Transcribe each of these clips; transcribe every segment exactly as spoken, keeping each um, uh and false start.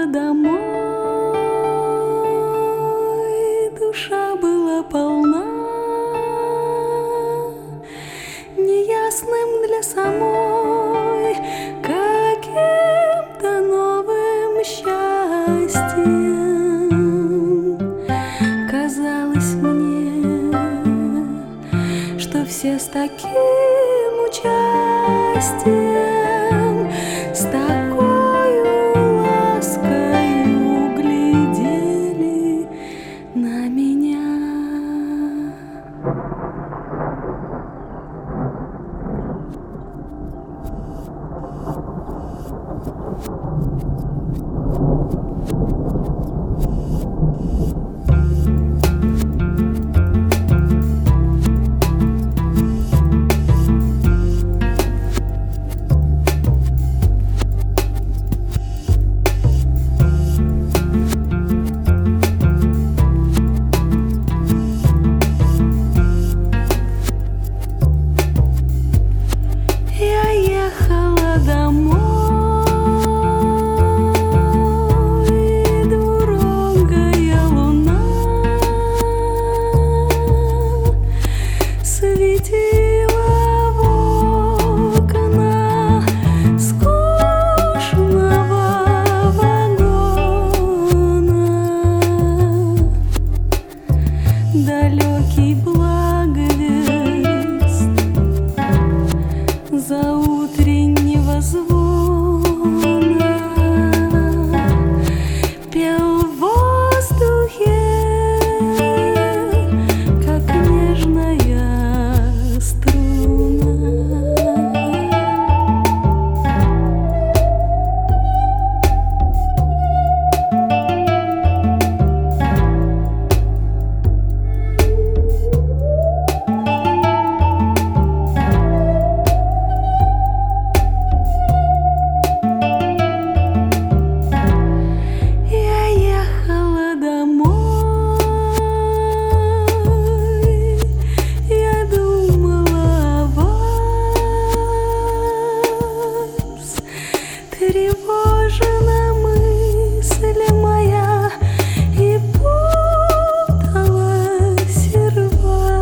домой, душа была полна неясным для самой каким-то новым счастьем. Казалось мне, что все с таким участием, с такою ласкою глядели на меня. Я ехала домой, двурогая луна светила в окна скучного вагона. Далекий благовест заутреннего звона пел в воздухе, как нежная струна. Тревожена мысль моя и путалась, и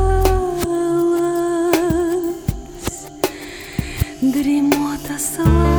рвалась. Дремота сладкая